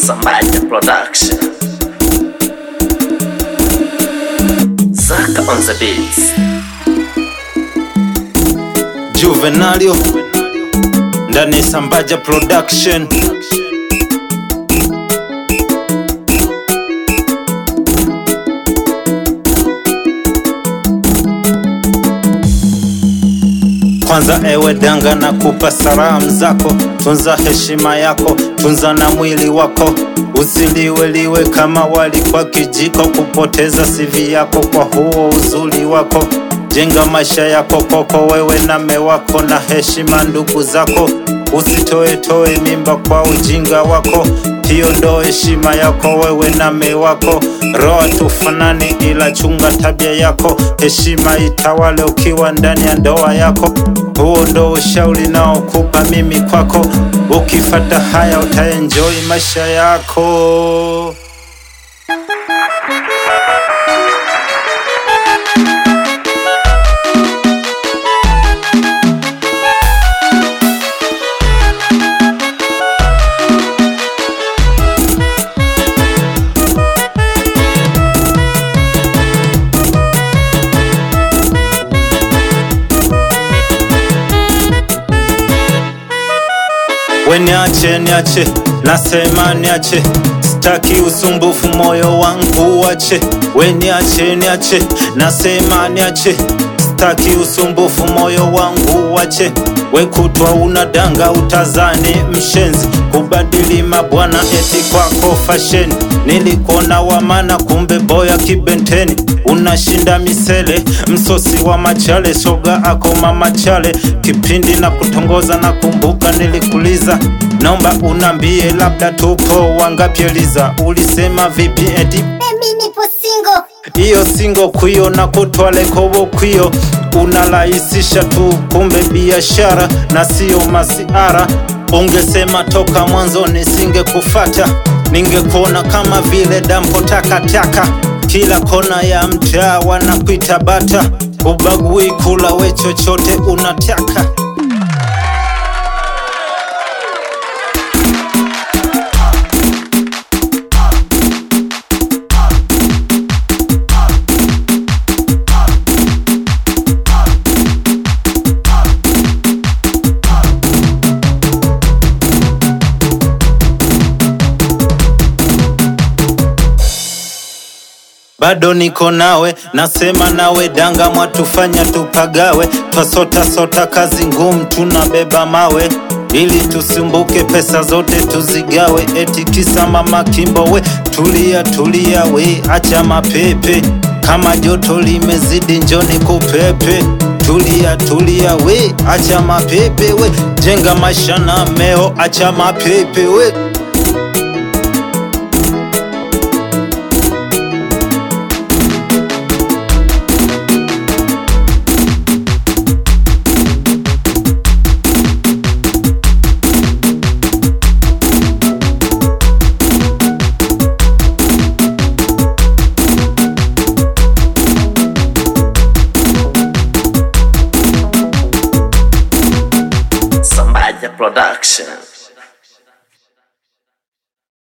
Sambaja Production. Zaka on the beats. Juvenalio ndani Sambaja Production. Kwanza ewe danga na kupa salamu zako, tunza heshima yako, tunza na mwili wako, usiliweliwe kama wali kwa kijiko, kupoteza CV yako kwa huo uzuri wako. Jenga maisha yako koko wewe na me wako, na heshima ndugu zako, usitoe mimba kwa ujinga wako. Hiyo ndo heshima yako wewe na me wako. Roa tufanani ila chunga tabia yako, heshima itawale ukiwa ndani ya ndoa yako. Huo ndo ushauri nao kupa mimi kwako, ukifata haya utaenjoy maisha yako. We niache, nasema niache, sitaki usumbufu moyo wangu wache. We niache, nasema niache, sitaki usumbufu moyo wangu wache. We kutwa unadanga utazani mshenzi, kubadili mabwana eti kwako fashion. Nilikuona wamana kumbe boya kibenteni, unashinda misele msosi wa machale. Shoga ako mama chale, kipindi na kutongoza na kumbuka nilikuliza. Naomba unambie labda tupo wangapi Eliza, ulisema vipi eti mimi nipo single. Iyo singo kuyo na kutwale kobo kuyo, unalaisisha tu kumbe biashara na sio masiara. Ungesema toka mwanzo nisinge kufata, ningekuona kama vile dampo takataka. Kila kona ya mtaa wanakuita bata, ubagui kula we chochote unataka. Bado niko nawe, nasema nawe danga, mwatufanya tupagawe. Twasota kazi ngumu, tunabeba mawe ili tusumbuke, pesa zote tuzigawe. Eti kisa mama Kimbo we, tulia we, acha mapepe. Kama joto limezidi njoni kupepe. Tulia we, acha mapepe we, jenga maisha na meo, acha mapepe we. Sambaja Production.